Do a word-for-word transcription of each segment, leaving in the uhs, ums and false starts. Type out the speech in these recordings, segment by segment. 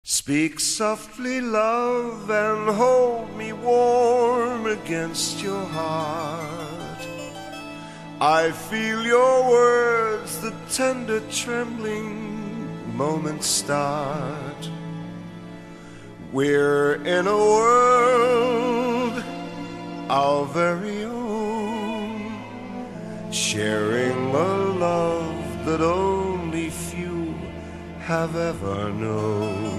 Speak softly, love, and hold me warm against your heart. I feel your words, the tender trembling moments start. We're in a world our very own, sharing a love that only few have ever known.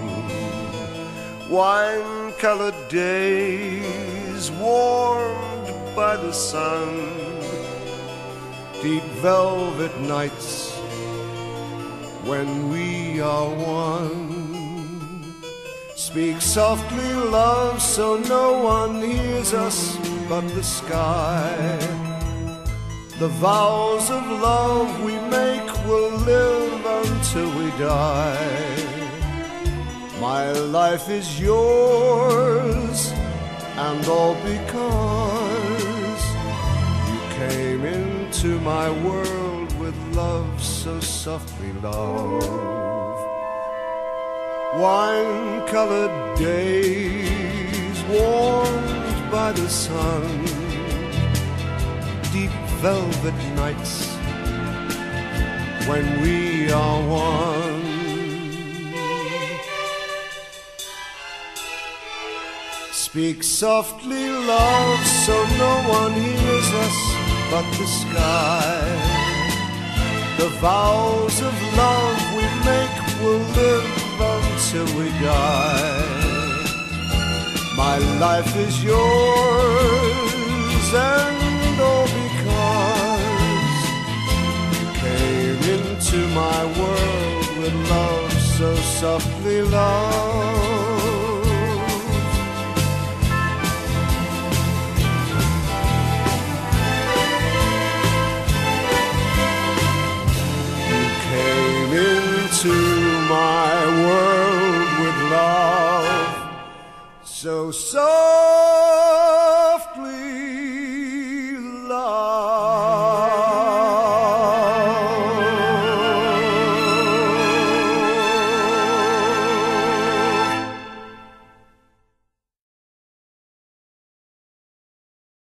Wine-colored days warmed by the sun, deep velvet nights when we are one. Speak softly, love, so no one hears us but the sky. The vows of love we make will live until we die. My life is yours, and all because you came into my world with love so softly, love. Wine-colored days warmed by the sun, deep velvet nights when we are one. Speak softly, love, so no one hears us but the sky. The vows of love we make will live until we die. My life is yours, and all because you came into my world with love so softly, love. To my world with love so soft.